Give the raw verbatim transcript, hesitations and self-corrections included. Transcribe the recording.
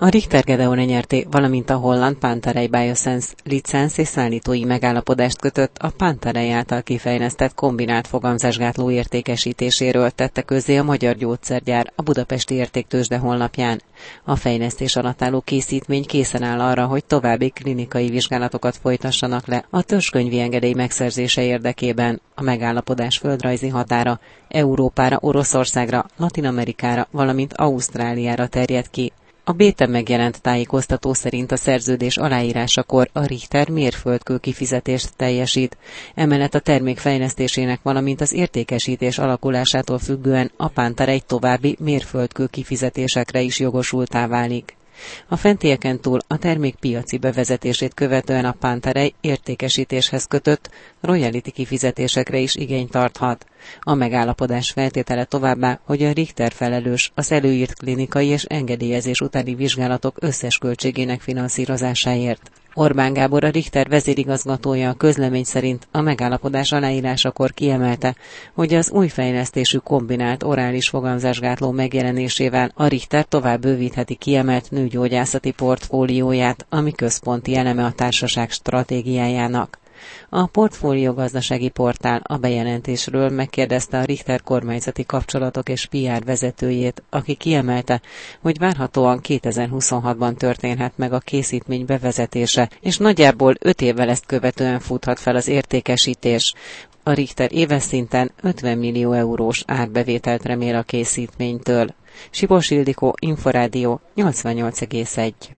A Richter Gedeon Nyrt., valamint a holland Pantarei Bioscience licensz és szállítói megállapodást kötött a Pantarei által kifejlesztett kombinált fogamzásgátló értékesítéséről, tette közzé a Magyar Gyógyszergyár a Budapesti Értéktőzsde honlapján. A fejlesztés alatt álló készítmény készen áll arra, hogy további klinikai vizsgálatokat folytassanak le a törzskönyvi engedély megszerzése érdekében. A megállapodás földrajzi határa Európára, Oroszországra, Latin-Amerikára, valamint Ausztráliára terjed ki. A Béten megjelent tájékoztató szerint a szerződés aláírásakor a Richter mérföldkő kifizetést teljesít. Emellett a termék fejlesztésének, valamint az értékesítés alakulásától függően a Pantarei további mérföldkő kifizetésekre is jogosulttá válik. A fentieken túl a termék piaci bevezetését követően a Pantarei értékesítéshez kötött royalty kifizetésekre is igényt tarthat. A megállapodás feltétele továbbá, hogy a Richter felelős az előírt klinikai és engedélyezés utáni vizsgálatok összes költségének finanszírozásáért. Orbán Gábor, a Richter vezérigazgatója a közlemény szerint a megállapodás aláírásakor kiemelte, hogy az új fejlesztésű kombinált orális fogamzásgátló megjelenésével a Richter tovább bővítheti kiemelt nőgyógyászati portfólióját, ami központi eleme a társaság stratégiájának. A Portfólió gazdasági portál a bejelentésről megkérdezte a Richter kormányzati kapcsolatok és pé er vezetőjét, aki kiemelte, hogy várhatóan kétezer-huszonhatban történhet meg a készítmény bevezetése, és nagyjából öt évvel ezt követően futhat fel az értékesítés. A Richter éves szinten ötven millió eurós árbevételt remél a készítménytől. Sipos Ildikó, Inforádió, nyolcvannyolc egész egy.